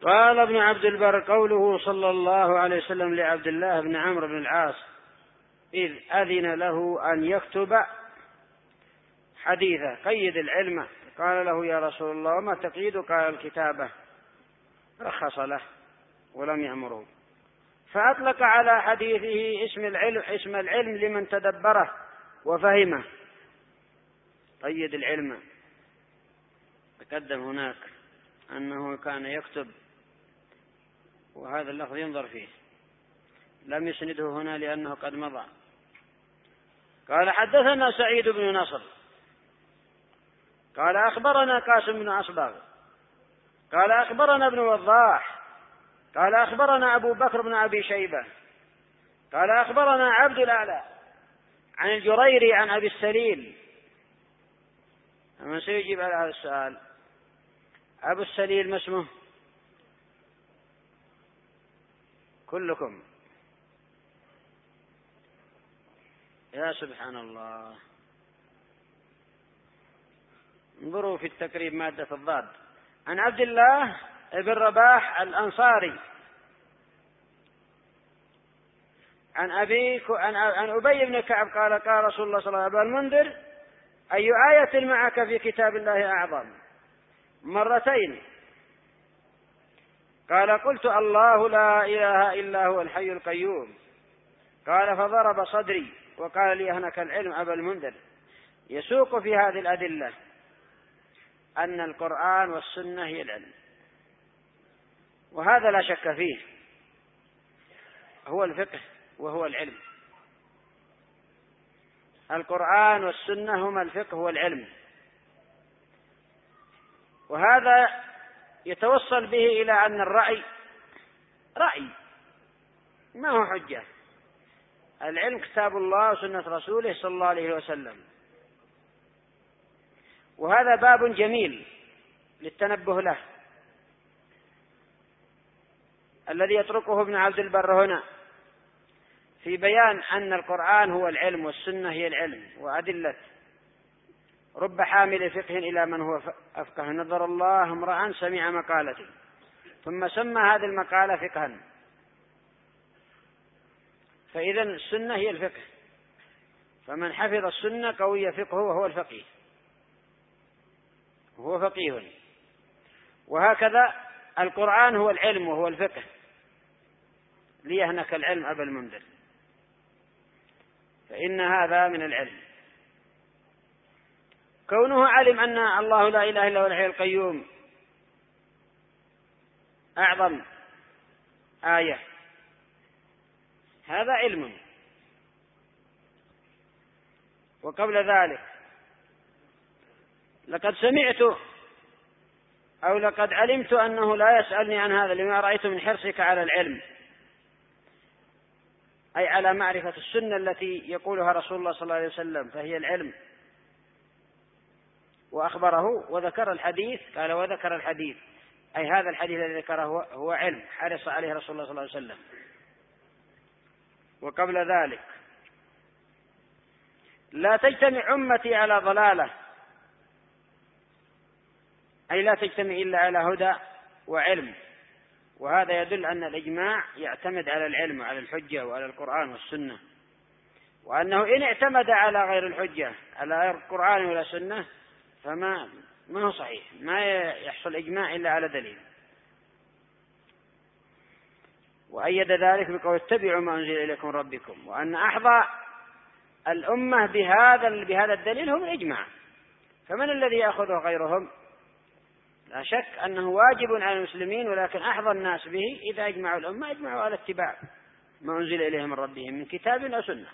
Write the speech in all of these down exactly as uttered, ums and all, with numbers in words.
قال ابن عبد البر: قوله صلى الله عليه وسلم لعبد الله بن عمرو بن العاص إذ أذن له أن يكتب حديثه: قيد العلم. قال له: يا رسول الله وما تقيد؟ قال: الكتابة. رخص له ولم يأمره، فأطلق على حديثه اسم العلم, اسم العلم لمن تدبره وفهمه. قيد العلم. تقدم هناك أنه كان يكتب، وهذا اللفظ ينظر فيه، لم يسنده هنا لأنه قد مضى. قال: حدثنا سعيد بن نصر قال: أخبرنا قاسم بن أصبغ قال: أخبرنا ابن وضاح قال: أخبرنا أبو بكر بن أبي شيبة قال: أخبرنا عبد الأعلى عن الجريري عن أبي السليل. من سيجيب على هذا السؤال؟ أبو السليل ما اسمه؟ كلكم. يا سبحان الله. انظروا في التقريب مادة الضاد. عن عبد الله بن رباح الأنصاري عن أبي عن أبي بن كعب قال: قال رسول الله صلى الله عليه وسلم: أبا المنذر، أي آية معك في كتاب الله أعظم؟ مرتين. قال: قلت: الله لا إله إلا هو الحي القيوم. قال: فضرب صدري وقال لي: أهنك العلم أبا المنذر. يسوق في هذه الأدلة أن القرآن والسنة هي العلم، وهذا لا شك فيه، هو الفقه وهو العلم. القرآن والسنة هما الفقه والعلم، وهذا يتوصل به إلى أن الرأي رأي ما هو حجة. العلم كتاب الله وسنة رسوله صلى الله عليه وسلم، وهذا باب جميل للتنبه له الذي يتركه ابن عبد البر هنا في بيان أن القرآن هو العلم والسنة هي العلم، وأدلة رب حامل فقه إلى من هو أفقه. نظر الله امرأ سمع مقالتي ثم سمى هذه المقالة فقها. فإذا السنة هي الفقه، فمن حفظ السنة قوي فقهه وهو الفقيه، هو فقيه. وهكذا القرآن هو العلم وهو الفقه، ليهنك العلم أبا المنذر، فإن هذا من العلم. كونه علم أن الله لا إله إلا هو الحي القيوم أعظم آية، هذا علم. وقبل ذلك لقد سمعت أو لقد علمت أنه لا يسألني عن هذا لما رأيت من حرصك على العلم، أي على معرفة السنة التي يقولها رسول الله صلى الله عليه وسلم، فهي العلم. وأخبره وذكر الحديث، قال: وذكر الحديث، أي هذا الحديث الذي ذكره هو علم حرص عليه رسول الله صلى الله عليه وسلم. وقبل ذلك: لا تجتمع أمتي على ضلالة، أي لا تجتمع إلا على هدى وعلم. وهذا يدل أن الإجماع يعتمد على العلم وعلى الحجة وعلى القرآن والسنة، وأنه إن اعتمد على غير الحجة على غير القرآن ولا السنة فما ما هو صحيح، ما يحصل إجماع إلا على دليل. وأيد ذلك بقول: اتبعوا ما أنزل إليكم ربكم، وأن أحظى الأمة بهذا بهذا الدليل هم الإجماع، فمن الذي يأخذه غيرهم؟ لا شك أنه واجب على المسلمين، ولكن أحظى الناس به إذا أجمعوا الأمة أجمعوا على اتباع ما أنزل إليهم من ربهم من كتاب أو سنة،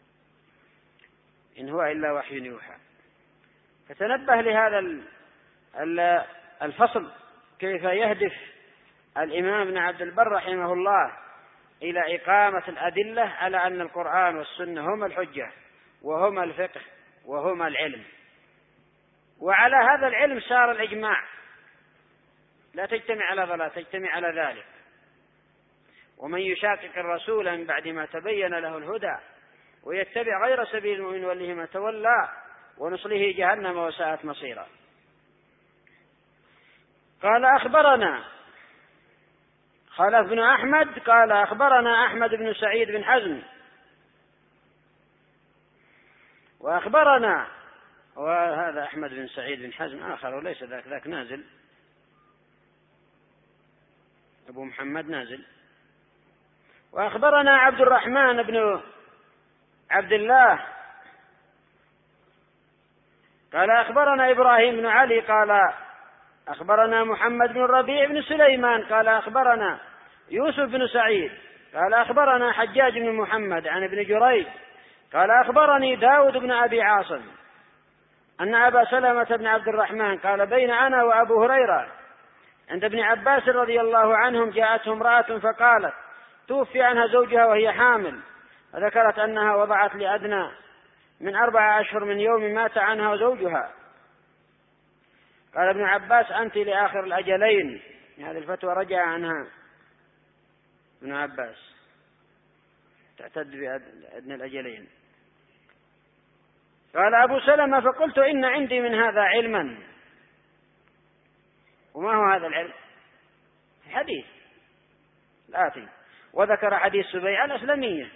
إن هو إلا وحي يوحى. فتنبه لهذا الفصل كيف يهدف الإمام ابن عبد البر رحمه الله إلى إقامة الأدلة على أن القرآن والسنة هما الحجة وهما الفقه وهما العلم. وعلى هذا العلم صار الإجماع، لا تجتمع على ضلال، تجتمع على ذلك. ومن يشاقق الرسول من بعد ما تبين له الهدى ويتبع غير سبيل المؤمنين نوله ما تولى ونصله جهنم وساءت مصيرا. قال: أخبرنا خلف بن أحمد قال أخبرنا أحمد بن سعيد بن حزم، وأخبرنا، وهذا أحمد بن سعيد بن حزم آخر وليس ذاك، ذاك نازل، أبو محمد نازل. وأخبرنا عبد الرحمن بن عبد الله قال أخبرنا إبراهيم بن علي قال أخبرنا محمد بن الربيع بن سليمان قال أخبرنا يوسف بن سعيد قال أخبرنا حجاج بن محمد عن ابن جريج قال أخبرني داود بن أبي عاصم أن أبا سلمة بن عبد الرحمن قال بين أنا وأبو هريرة عند ابن عباس رضي الله عنهم جاءته امرأة فقالت توفي عنها زوجها وهي حامل، فذكرت أنها وضعت لأدنى من أربعة أشهر من يوم مات عنها زوجها. قال ابن عباس أنت لآخر الأجلين، هذه الفتوى رجع عنها ابن عباس، تعتد بأدنى الأجلين. قال أبو سلمة فقلت إن عندي من هذا علما. وما هو هذا العلم؟ حديث الآتي، وذكر حديث سبيعة الأسلمية.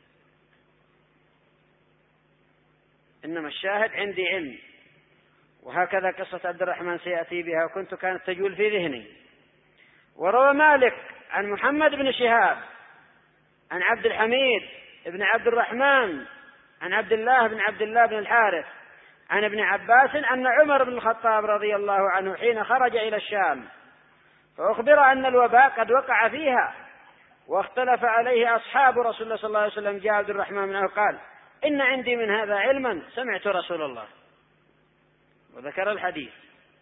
إنما الشاهد عندي علم، وهكذا قصة عبد الرحمن سيأتي بها وكنت كانت تجول في ذهني. وروى مالك عن محمد بن شهاب عن عبد الحميد بن عبد الرحمن عن عبد الله بن عبد الله بن الحارث عن ابن عباس أن عمر بن الخطاب رضي الله عنه حين خرج إلى الشام فأخبر أن الوباء قد وقع فيها واختلف عليه أصحاب رسول الله صلى الله عليه وسلم، جاء عبد الرحمن منه قال إن عندي من هذا علما سمعت رسول الله، وذكر الحديث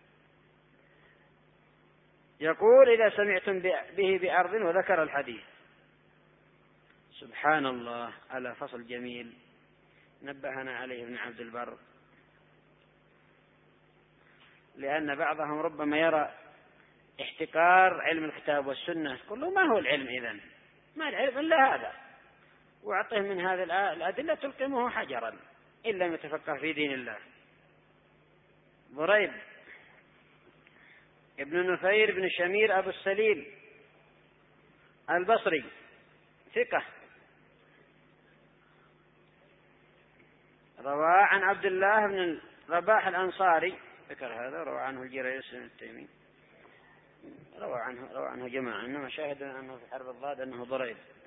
يقول إذا سمعتم به بأرض، وذكر الحديث. سبحان الله على فصل جميل نبهنا عليه ابن عبد البر، لأن بعضهم ربما يرى احتقار علم الكتاب والسنة، قل له ما هو العلم إذن؟ ما العلم إلا هذا، وأعطيه من هذه الأدلة تلقمه حجرا إن لم يتفقه في دين الله. ضريب ابن نفير بن شمير أبو السليل البصري ثقة، روى عن عبد الله بن رباح الأنصاري، ذكر هذا، روى عنه الجريس التيمي، روى عنه روى عنه جماعة، إنما شاهد أنه في حرب الضاد أنه ضريب.